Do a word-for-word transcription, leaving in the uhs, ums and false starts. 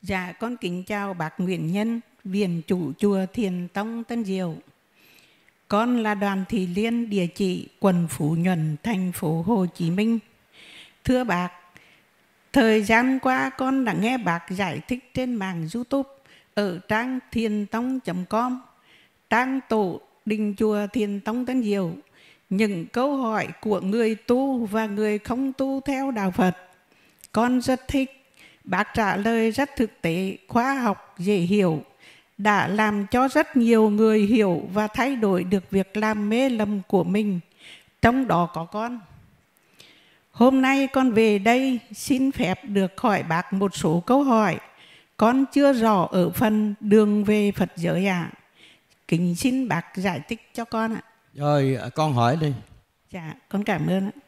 Dạ, con kính chào bác Nguyễn Nhân, viện chủ chùa Thiền Tông Tân Diệu. Con là Đoàn Thị Liên, địa chỉ quận Phú Nhuận, thành phố Hồ Chí Minh. Thưa bác, thời gian qua con đã nghe bác giải thích trên mạng YouTube ở trang thiền tông chấm com, trang tổ đình chùa Thiền Tông Tân Diệu, những câu hỏi của người tu và người không tu theo đạo Phật. Con rất thích. Bác trả lời rất thực tế, khoa học, dễ hiểu, đã làm cho rất nhiều người hiểu và thay đổi được việc làm mê lầm của mình, trong đó có con. Hôm nay con về đây xin phép được hỏi bác một số câu hỏi con chưa rõ ở phần đường về Phật giới ạ. À. Kính xin bác giải thích cho con ạ. Rồi con hỏi đi. Dạ, con cảm ơn ạ.